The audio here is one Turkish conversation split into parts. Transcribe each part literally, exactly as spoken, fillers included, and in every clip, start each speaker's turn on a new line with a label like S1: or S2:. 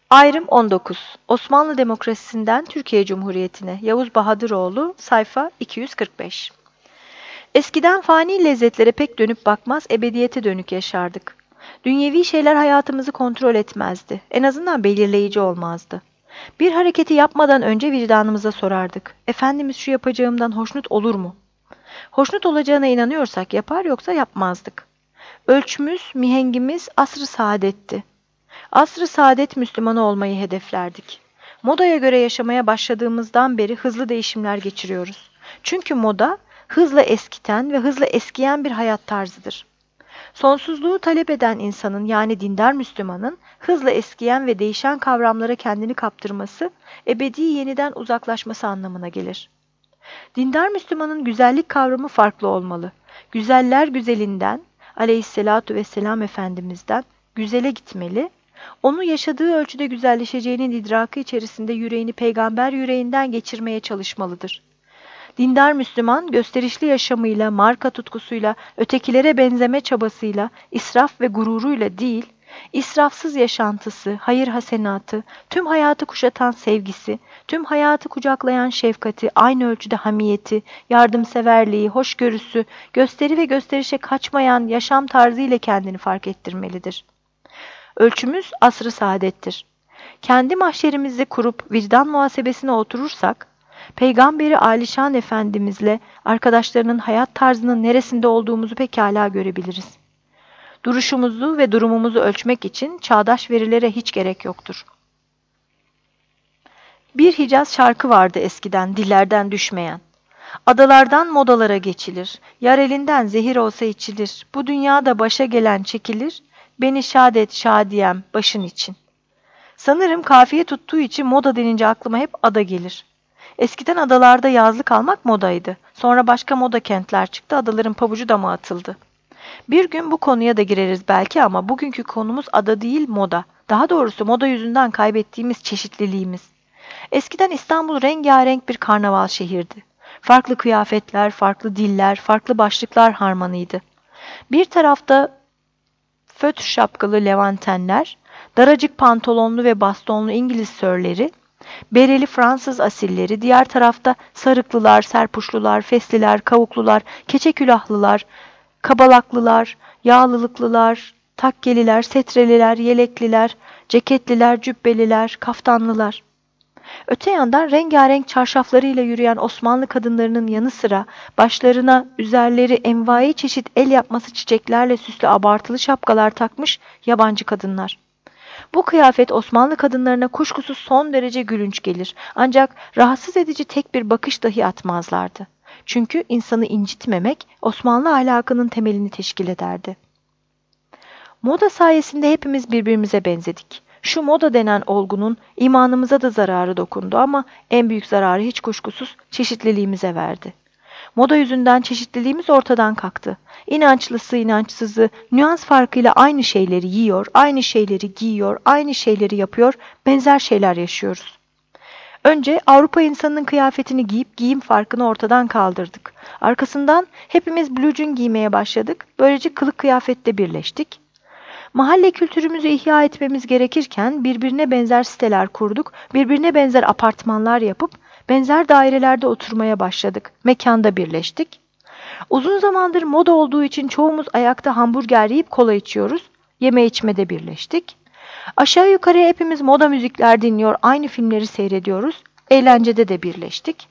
S1: Ayrım on dokuz. Osmanlı Demokrasisinden Türkiye Cumhuriyeti'ne. Yavuz Bahadıroğlu, sayfa iki yüz kırk beş. Eskiden fani lezzetlere pek dönüp bakmaz, ebediyete dönük yaşardık. Dünyevi şeyler hayatımızı kontrol etmezdi. En azından belirleyici olmazdı. Bir hareketi yapmadan önce vicdanımıza sorardık. Efendimiz şu yapacağımdan hoşnut olur mu? Hoşnut olacağına inanıyorsak yapar, yoksa yapmazdık. Ölçümüz, mihengimiz asr-ı saadetti. Asr-ı saadet Müslümanı olmayı hedeflerdik. Modaya göre yaşamaya başladığımızdan beri hızlı değişimler geçiriyoruz. Çünkü moda, hızla eskiten ve hızla eskiyen bir hayat tarzıdır. Sonsuzluğu talep eden insanın, yani dindar Müslümanın, hızla eskiyen ve değişen kavramlara kendini kaptırması, ebedi yeniden uzaklaşması anlamına gelir. Dindar Müslümanın güzellik kavramı farklı olmalı. Güzeller güzelinden, aleyhissalatu vesselam Efendimiz'den, güzele gitmeli, onu yaşadığı ölçüde güzelleşeceğinin idraki içerisinde yüreğini peygamber yüreğinden geçirmeye çalışmalıdır. Dindar Müslüman, gösterişli yaşamıyla, marka tutkusuyla, ötekilere benzeme çabasıyla, israf ve gururuyla değil, israfsız yaşantısı, hayır hasenatı, tüm hayatı kuşatan sevgisi, tüm hayatı kucaklayan şefkati, aynı ölçüde hamiyeti, yardımseverliği, hoşgörüsü, gösteri ve gösterişe kaçmayan yaşam tarzıyla kendini fark ettirmelidir. Ölçümüz asr-ı saadettir. Kendi mahşerimizi kurup vicdan muhasebesine oturursak, Peygamberi Alişan Efendimizle arkadaşlarının hayat tarzının neresinde olduğumuzu pekala görebiliriz. Duruşumuzu ve durumumuzu ölçmek için çağdaş verilere hiç gerek yoktur. Bir Hicaz şarkı vardı eskiden, dillerden düşmeyen. Adalardan modalara geçilir, yar elinden zehir olsa içilir, bu dünyada başa gelen çekilir, beni şad et şadiyem başın için. Sanırım kafiye tuttuğu için moda denince aklıma hep ada gelir. Eskiden adalarda yazlık almak modaydı. Sonra başka moda kentler çıktı, adaların pabucu dama atıldı. Bir gün bu konuya da gireriz belki ama bugünkü konumuz ada değil, moda. Daha doğrusu moda yüzünden kaybettiğimiz çeşitliliğimiz. Eskiden İstanbul rengarenk bir karnaval şehirdi. Farklı kıyafetler, farklı diller, farklı başlıklar harmanıydı. Bir tarafta fötr şapkalı Levantenler, daracık pantolonlu ve bastonlu İngiliz sörleri, bereli Fransız asilleri, diğer tarafta sarıklılar, serpuşlular, fesliler, kavuklular, keçe külahlılar, kabalaklılar, yağlılıklılar, takkeliler, setreliler, yelekliler, ceketliler, cübbeliler, kaftanlılar. Öte yandan rengarenk çarşaflarıyla yürüyen Osmanlı kadınlarının yanı sıra başlarına üzerleri envai çeşit el yapması çiçeklerle süslü abartılı şapkalar takmış yabancı kadınlar. Bu kıyafet Osmanlı kadınlarına kuşkusuz son derece gülünç gelir. Ancak rahatsız edici tek bir bakış dahi atmazlardı. Çünkü insanı incitmemek Osmanlı ahlakının temelini teşkil ederdi. Moda sayesinde hepimiz birbirimize benzedik. Şu moda denen olgunun imanımıza da zararı dokundu ama en büyük zararı hiç kuşkusuz çeşitliliğimize verdi. Moda yüzünden çeşitliliğimiz ortadan kalktı. İnançlısı, inançsızı, nüans farkıyla aynı şeyleri yiyor, aynı şeyleri giyiyor, aynı şeyleri yapıyor, benzer şeyler yaşıyoruz. Önce Avrupa insanının kıyafetini giyip giyim farkını ortadan kaldırdık. Arkasından hepimiz blue giymeye başladık. Böylece kılık kıyafette birleştik. Mahalle kültürümüzü ihya etmemiz gerekirken birbirine benzer siteler kurduk, birbirine benzer apartmanlar yapıp benzer dairelerde oturmaya başladık. Mekanda birleştik. Uzun zamandır moda olduğu için çoğumuz ayakta hamburger yiyip kola içiyoruz. Yeme içmede birleştik. Aşağı yukarı hepimiz moda müzikler dinliyor, aynı filmleri seyrediyoruz. Eğlencede de birleştik.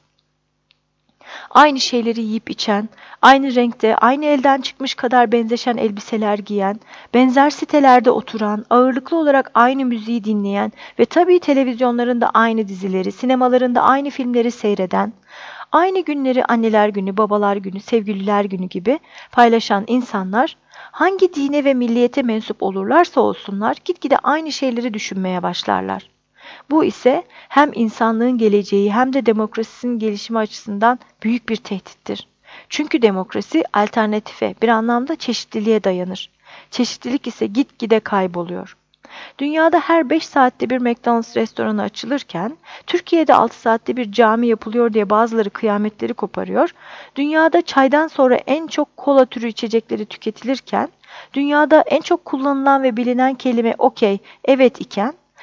S1: Aynı şeyleri yiyip içen, aynı renkte, aynı elden çıkmış kadar benzeşen elbiseler giyen, benzer sitelerde oturan, ağırlıklı olarak aynı müziği dinleyen ve tabii televizyonlarında aynı dizileri, sinemalarında aynı filmleri seyreden, aynı günleri anneler günü, babalar günü, sevgililer günü gibi paylaşan insanlar, hangi dine ve milliyete mensup olurlarsa olsunlar gitgide aynı şeyleri düşünmeye başlarlar. Bu ise hem insanlığın geleceği hem de demokrasinin gelişimi açısından büyük bir tehdittir. Çünkü demokrasi alternatife, bir anlamda çeşitliliğe dayanır. Çeşitlilik ise gitgide kayboluyor. Dünyada her beş saatte bir McDonald's restoranı açılırken, Türkiye'de altı saatte bir cami yapılıyor diye bazıları kıyametleri koparıyor, dünyada çaydan sonra en çok kola türü içecekleri tüketilirken, dünyada en çok kullanılan ve bilinen kelime okey, evet iken,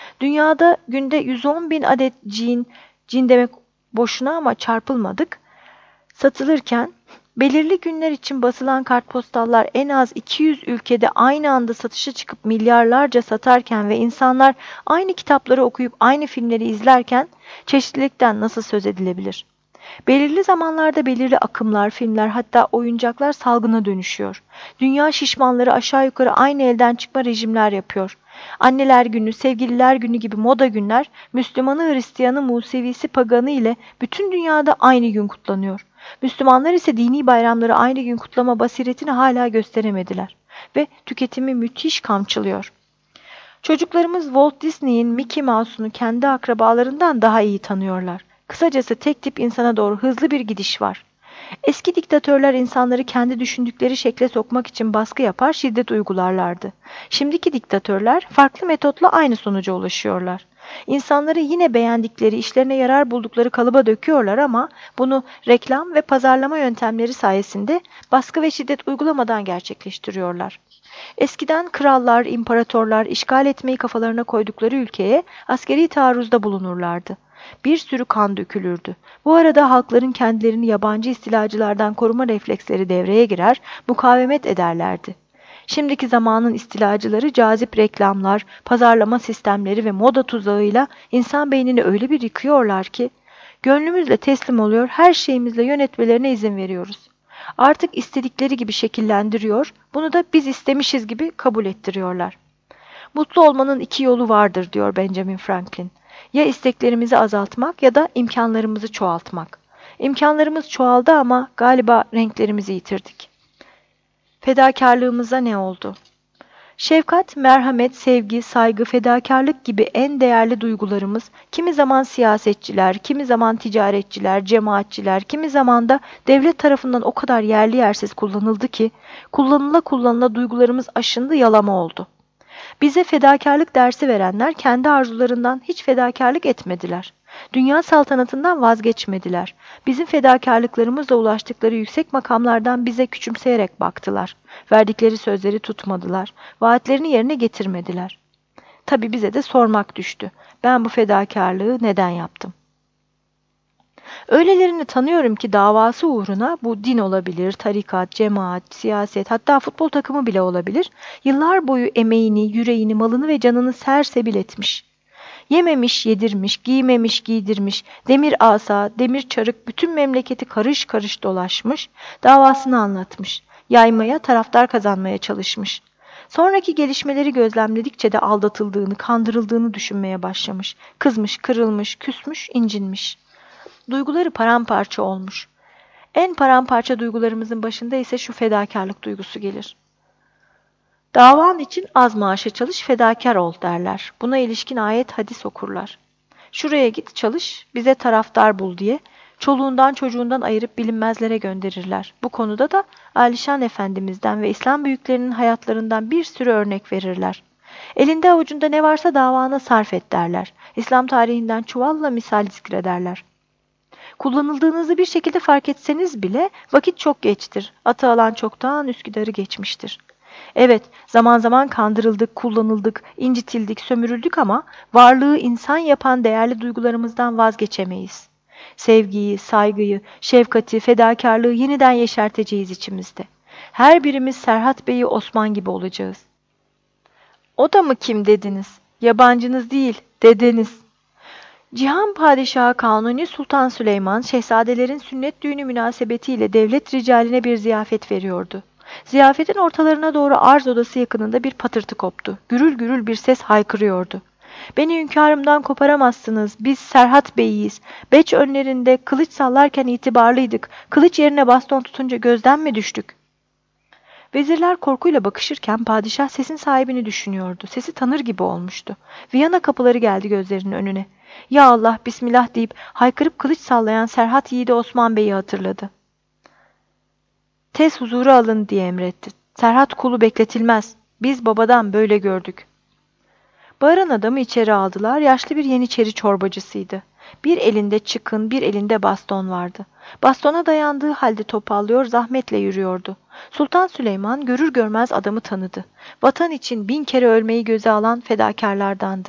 S1: Dünyada günde yüz on bin adet cin, cin demek boşuna ama çarpılmadık, satılırken belirli günler için basılan kartpostallar en az iki yüz ülkede aynı anda satışa çıkıp milyarlarca satarken ve insanlar aynı kitapları okuyup aynı filmleri izlerken çeşitlilikten nasıl söz edilebilir? Belirli zamanlarda belirli akımlar, filmler, hatta oyuncaklar salgına dönüşüyor. Dünya şişmanları aşağı yukarı aynı elden çıkma rejimler yapıyor. Anneler günü, sevgililer günü gibi moda günler, Müslümanı, Hristiyanı, Musevisi, Paganı ile bütün dünyada aynı gün kutlanıyor. Müslümanlar ise dini bayramları aynı gün kutlama basiretini hala gösteremediler ve tüketimi müthiş kamçılıyor. Çocuklarımız Walt Disney'in Mickey Mouse'unu kendi akrabalarından daha iyi tanıyorlar. Kısacası tek tip insana doğru hızlı bir gidiş var. Eski diktatörler insanları kendi düşündükleri şekle sokmak için baskı yapar, şiddet uygularlardı. Şimdiki diktatörler farklı metotla aynı sonuca ulaşıyorlar. İnsanları yine beğendikleri, işlerine yarar buldukları kalıba döküyorlar ama bunu reklam ve pazarlama yöntemleri sayesinde baskı ve şiddet uygulamadan gerçekleştiriyorlar. Eskiden krallar, imparatorlar işgal etmeyi kafalarına koydukları ülkeye askeri taarruzda bulunurlardı. Bir sürü kan dökülürdü. Bu arada halkların kendilerini yabancı istilacılardan koruma refleksleri devreye girer, mukavemet ederlerdi. Şimdiki zamanın istilacıları cazip reklamlar, pazarlama sistemleri ve moda tuzağıyla insan beynini öyle bir yıkıyorlar ki, gönlümüzle teslim oluyor, her şeyimizle yönetmelerine izin veriyoruz. Artık istedikleri gibi şekillendiriyor, bunu da biz istemişiz gibi kabul ettiriyorlar. Mutlu olmanın iki yolu vardır diyor Benjamin Franklin. Ya isteklerimizi azaltmak ya da imkanlarımızı çoğaltmak. İmkanlarımız çoğaldı ama galiba renklerimizi yitirdik. Fedakarlığımıza ne oldu? Şefkat, merhamet, sevgi, saygı, fedakarlık gibi en değerli duygularımız kimi zaman siyasetçiler, kimi zaman ticaretçiler, cemaatçiler, kimi zaman da devlet tarafından o kadar yerli yersiz kullanıldı ki kullanıla kullanıla duygularımız aşındı, yalama oldu. Bize fedakarlık dersi verenler kendi arzularından hiç fedakarlık etmediler. Dünya saltanatından vazgeçmediler. Bizim fedakarlıklarımızla ulaştıkları yüksek makamlardan bize küçümseyerek baktılar. Verdikleri sözleri tutmadılar. Vaatlerini yerine getirmediler. Tabii bize de sormak düştü. Ben bu fedakarlığı neden yaptım? Öylelerini tanıyorum ki davası uğruna, bu din olabilir, tarikat, cemaat, siyaset, hatta futbol takımı bile olabilir, yıllar boyu emeğini, yüreğini, malını ve canını sersebil etmiş. Yememiş, yedirmiş, giymemiş, giydirmiş, demir asa, demir çarık bütün memleketi karış karış dolaşmış, davasını anlatmış, yaymaya, taraftar kazanmaya çalışmış. Sonraki gelişmeleri gözlemledikçe de aldatıldığını, kandırıldığını düşünmeye başlamış. Kızmış, kırılmış, küsmüş, incinmiş. Duyguları paramparça olmuş. En paramparça duygularımızın başında ise şu fedakarlık duygusu gelir. Davan için az maaşa çalış, fedakar ol derler. Buna ilişkin ayet hadis okurlar. Şuraya git çalış, bize taraftar bul diye çoluğundan çocuğundan ayırıp bilinmezlere gönderirler. Bu konuda da Alişan Efendimiz'den ve İslam büyüklerinin hayatlarından bir sürü örnek verirler. Elinde avucunda ne varsa davana sarf et derler. İslam tarihinden çuvalla misal zikrederler. Kullanıldığınızı bir şekilde fark etseniz bile vakit çok geçtir. Atı alan çoktan Üsküdar'ı geçmiştir. Evet, zaman zaman kandırıldık, kullanıldık, incitildik, sömürüldük ama varlığı insan yapan değerli duygularımızdan vazgeçemeyiz. Sevgiyi, saygıyı, şefkati, fedakarlığı yeniden yeşerteceğiz içimizde. Her birimiz Serhat Bey'i Osman gibi olacağız. O da mı kim dediniz? Yabancınız değil, dedeniz. Cihan Padişahı Kanuni Sultan Süleyman, şehzadelerin sünnet düğünü münasebetiyle devlet ricaline bir ziyafet veriyordu. Ziyafetin ortalarına doğru arz odası yakınında bir patırtı koptu. Gürül gürül bir ses haykırıyordu. Beni hünkârımdan koparamazsınız, biz Serhat Bey'iyiz. Beç önlerinde kılıç sallarken itibarlıydık, kılıç yerine baston tutunca gözden mi düştük? Vezirler korkuyla bakışırken padişah sesin sahibini düşünüyordu. Sesi tanır gibi olmuştu. Viyana kapıları geldi gözlerinin önüne. Ya Allah, Bismillah deyip haykırıp kılıç sallayan Serhat Yiğidi Osman Bey'i hatırladı. Tez huzura alın diye emretti. Serhat kulu bekletilmez. Biz babadan böyle gördük. Bağıran adamı içeri aldılar. Yaşlı bir yeniçeri çorbacısıydı. Bir elinde çıkın, bir elinde baston vardı. Bastona dayandığı halde topallıyor, zahmetle yürüyordu. Sultan Süleyman görür görmez adamı tanıdı. Vatan için bin kere ölmeyi göze alan fedakarlardandı.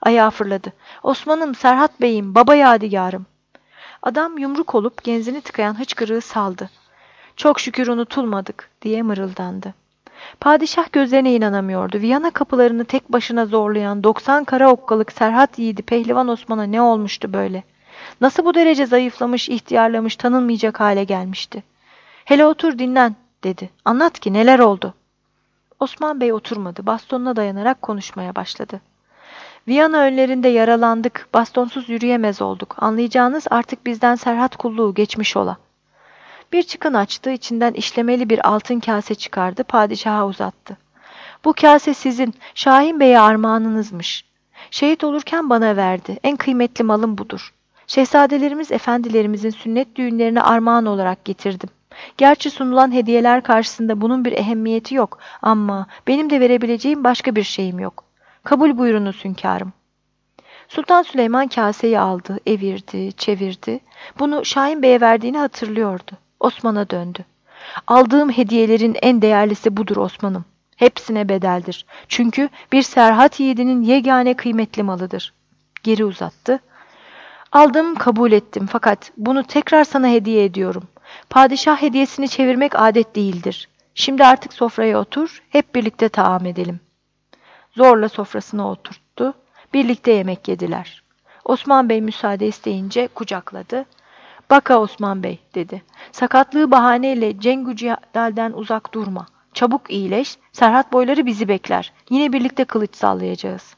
S1: Ayağa fırladı. Osman'ım, Serhat Bey'im, baba yadigarım. Adam yumruk olup genzini tıkayan hıçkırığı saldı. Çok şükür unutulmadık diye mırıldandı. Padişah gözlerine inanamıyordu. Viyana kapılarını tek başına zorlayan doksan kara okkalık Serhat yiğidi Pehlivan Osman'a ne olmuştu böyle? Nasıl bu derece zayıflamış, ihtiyarlamış, tanınmayacak hale gelmişti? Hele otur dinlen dedi. Anlat ki neler oldu? Osman Bey oturmadı. Bastonuna dayanarak konuşmaya başladı. Viyana önlerinde yaralandık. Bastonsuz yürüyemez olduk. Anlayacağınız artık bizden Serhat kulluğu geçmiş ola. Bir çıkın açtı, içinden işlemeli bir altın kase çıkardı, padişaha uzattı. Bu kase sizin, Şahin Bey'e armağanınızmış. Şehit olurken bana verdi, en kıymetli malım budur. Şehzadelerimiz efendilerimizin sünnet düğünlerine armağan olarak getirdim. Gerçi sunulan hediyeler karşısında bunun bir ehemmiyeti yok ama benim de verebileceğim başka bir şeyim yok. Kabul buyurunuz hünkârım. Sultan Süleyman kaseyi aldı, evirdi, çevirdi. Bunu Şahin Bey'e verdiğini hatırlıyordu. Osman'a döndü. Aldığım hediyelerin en değerlisi budur Osman'ım. Hepsine bedeldir. Çünkü bir Serhat yiğidinin yegane kıymetli malıdır. Geri uzattı. Aldım, kabul ettim fakat bunu tekrar sana hediye ediyorum. Padişah hediyesini çevirmek adet değildir. Şimdi artık sofraya otur, hep birlikte taam edelim. Zorla sofrasına oturttu. Birlikte yemek yediler. Osman Bey müsaade isteyince kucakladı. Baka Osman Bey dedi. Sakatlığı bahaneyle Cengü Cihal'den uzak durma. Çabuk iyileş. Serhat boyları bizi bekler. Yine birlikte kılıç sallayacağız.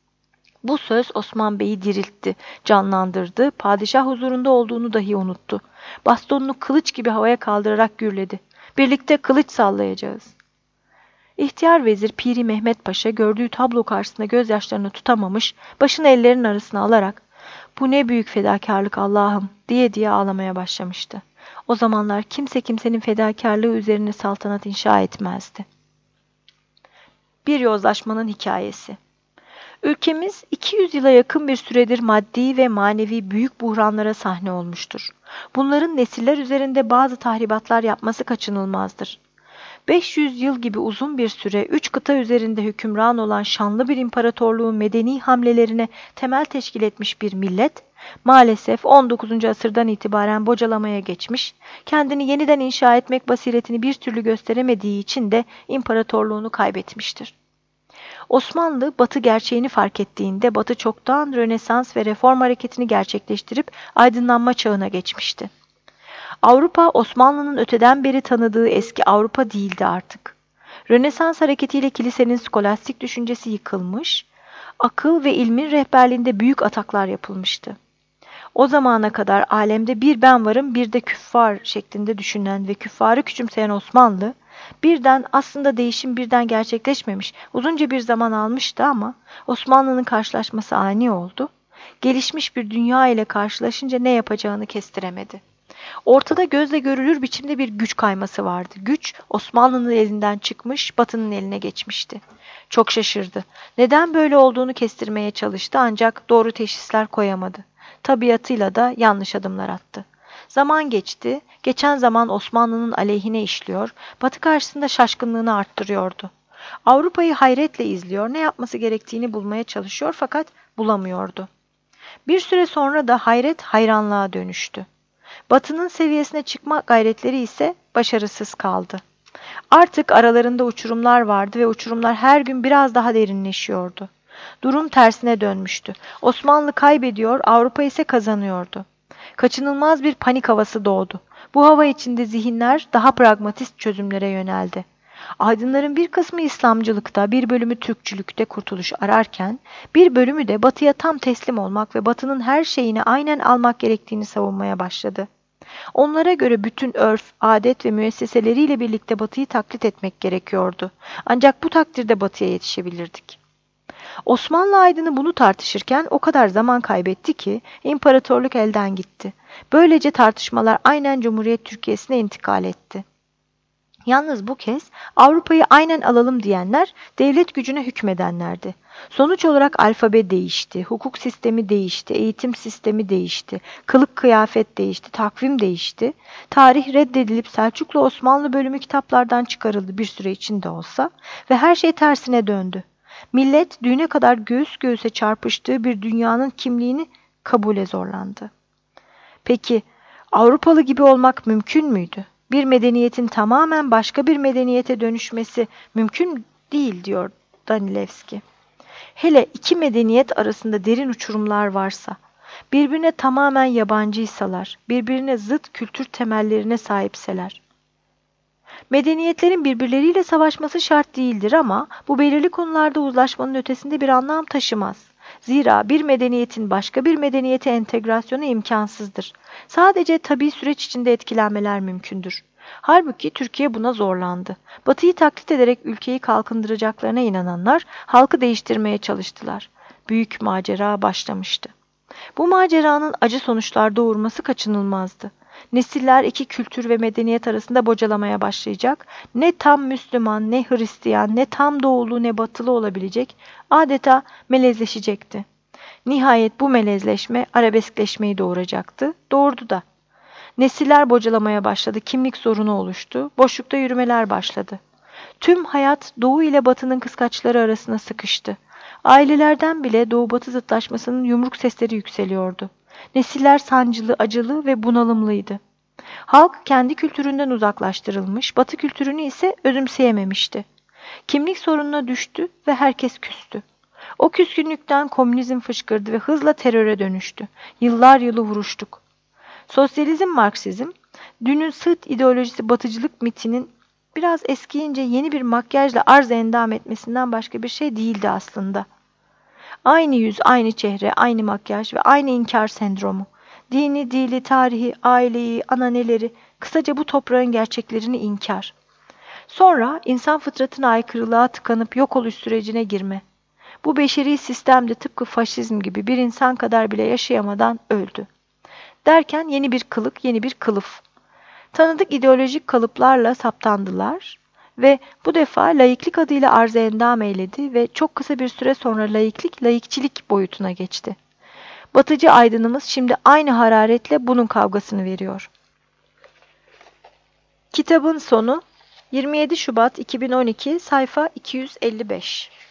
S1: Bu söz Osman Bey'i diriltti, canlandırdı. Padişah huzurunda olduğunu dahi unuttu. Bastonunu kılıç gibi havaya kaldırarak gürledi. Birlikte kılıç sallayacağız. İhtiyar vezir Piri Mehmet Paşa gördüğü tablo karşısında gözyaşlarını tutamamış, başını ellerinin arasına alarak "Bu ne büyük fedakarlık Allah'ım!" diye diye ağlamaya başlamıştı. O zamanlar kimse kimsenin fedakarlığı üzerine saltanat inşa etmezdi. Bir yozlaşmanın hikayesi. Ülkemiz iki yüz yıla yakın bir süredir maddi ve manevi büyük buhranlara sahne olmuştur. Bunların nesiller üzerinde bazı tahribatlar yapması kaçınılmazdır. beş yüz yıl gibi uzun bir süre üç kıta üzerinde hükümran olan şanlı bir imparatorluğun medeni hamlelerine temel teşkil etmiş bir millet, maalesef on dokuzuncu asırdan itibaren bocalamaya geçmiş, kendini yeniden inşa etmek basiretini bir türlü gösteremediği için de imparatorluğunu kaybetmiştir. Osmanlı, Batı gerçeğini fark ettiğinde Batı çoktan Rönesans ve Reform hareketini gerçekleştirip aydınlanma çağına geçmişti. Avrupa, Osmanlı'nın öteden beri tanıdığı eski Avrupa değildi artık. Rönesans hareketiyle kilisenin skolastik düşüncesi yıkılmış, akıl ve ilmin rehberliğinde büyük ataklar yapılmıştı. O zamana kadar alemde bir ben varım bir de küffar şeklinde düşünen ve küffarı küçümseyen Osmanlı, birden aslında değişim birden gerçekleşmemiş, uzunca bir zaman almıştı ama Osmanlı'nın karşılaşması ani oldu. Gelişmiş bir dünya ile karşılaşınca ne yapacağını kestiremedi. Ortada gözle görülür biçimde bir güç kayması vardı. Güç Osmanlı'nın elinden çıkmış, Batı'nın eline geçmişti. Çok şaşırdı. Neden böyle olduğunu kestirmeye çalıştı ancak doğru teşhisler koyamadı. Tabiatıyla da yanlış adımlar attı. Zaman geçti. Geçen zaman Osmanlı'nın aleyhine işliyor, Batı karşısında şaşkınlığını arttırıyordu. Avrupa'yı hayretle izliyor, ne yapması gerektiğini bulmaya çalışıyor fakat bulamıyordu. Bir süre sonra da hayret hayranlığa dönüştü. Batı'nın seviyesine çıkma gayretleri ise başarısız kaldı. Artık aralarında uçurumlar vardı ve uçurumlar her gün biraz daha derinleşiyordu. Durum tersine dönmüştü. Osmanlı kaybediyor, Avrupa ise kazanıyordu. Kaçınılmaz bir panik havası doğdu. Bu hava içinde zihinler daha pragmatist çözümlere yöneldi. Aydınların bir kısmı İslamcılıkta, bir bölümü Türkçülükte kurtuluş ararken, bir bölümü de Batı'ya tam teslim olmak ve Batı'nın her şeyini aynen almak gerektiğini savunmaya başladı. Onlara göre bütün örf, adet ve müesseseleriyle birlikte Batı'yı taklit etmek gerekiyordu. Ancak bu takdirde Batı'ya yetişebilirdik. Osmanlı aydını bunu tartışırken o kadar zaman kaybetti ki imparatorluk elden gitti. Böylece tartışmalar aynen Cumhuriyet Türkiye'sine intikal etti. Yalnız bu kez Avrupa'yı aynen alalım diyenler devlet gücüne hükmedenlerdi. Sonuç olarak alfabe değişti, hukuk sistemi değişti, eğitim sistemi değişti, kılık kıyafet değişti, takvim değişti. Tarih reddedilip Selçuklu Osmanlı bölümü kitaplardan çıkarıldı bir süre içinde olsa ve her şey tersine döndü. Millet düğüne kadar göğüs göğüse çarpıştığı bir dünyanın kimliğini kabule zorlandı. Peki Avrupalı gibi olmak mümkün müydü? Bir medeniyetin tamamen başka bir medeniyete dönüşmesi mümkün değil diyor Danilevski. Hele iki medeniyet arasında derin uçurumlar varsa, birbirine tamamen yabancıysalar, birbirine zıt kültür temellerine sahipseler. Medeniyetlerin birbirleriyle savaşması şart değildir ama bu belirli konularda uzlaşmanın ötesinde bir anlam taşımaz. Zira bir medeniyetin başka bir medeniyete entegrasyonu imkansızdır. Sadece tabii süreç içinde etkilenmeler mümkündür. Halbuki Türkiye buna zorlandı. Batı'yı taklit ederek ülkeyi kalkındıracaklarına inananlar halkı değiştirmeye çalıştılar. Büyük macera başlamıştı. Bu maceranın acı sonuçlar doğurması kaçınılmazdı. Nesiller iki kültür ve medeniyet arasında bocalamaya başlayacak, ne tam Müslüman, ne Hristiyan, ne tam doğulu, ne batılı olabilecek, adeta melezleşecekti. Nihayet bu melezleşme arabeskleşmeyi doğuracaktı, doğurdu da. Nesiller bocalamaya başladı, kimlik sorunu oluştu, boşlukta yürümeler başladı. Tüm hayat doğu ile batının kıskaçları arasına sıkıştı. Ailelerden bile doğu-batı zıtlaşmasının yumruk sesleri yükseliyordu. Nesiller sancılı, acılı ve bunalımlıydı. Halk kendi kültüründen uzaklaştırılmış, batı kültürünü ise özümseyememişti. Kimlik sorununa düştü ve herkes küstü. O küskünlükten komünizm fışkırdı ve hızla teröre dönüştü. Yıllar yılı vuruştuk. Sosyalizm, Marksizm, dünün sırt ideolojisi batıcılık mitinin biraz eskiyince yeni bir makyajla arz endam etmesinden başka bir şey değildi aslında. Aynı yüz, aynı çehre, aynı makyaj ve aynı inkar sendromu. Dini, dili, tarihi, aileyi, ananeleri, kısaca bu toprağın gerçeklerini inkar. Sonra insan fıtratına aykırılığa tıkanıp yok oluş sürecine girme. Bu beşeri sistemde tıpkı faşizm gibi bir insan kadar bile yaşayamadan öldü. Derken yeni bir kılık, yeni bir kılıf. Tanıdık ideolojik kalıplarla saptandılar ve bu defa laiklik adıyla arz endam eyledi ve çok kısa bir süre sonra laiklik, laikçilik boyutuna geçti. Batıcı aydınımız şimdi aynı hararetle bunun kavgasını veriyor. Kitabın sonu yirmi yedi Şubat iki bin on iki sayfa iki yüz elli beş.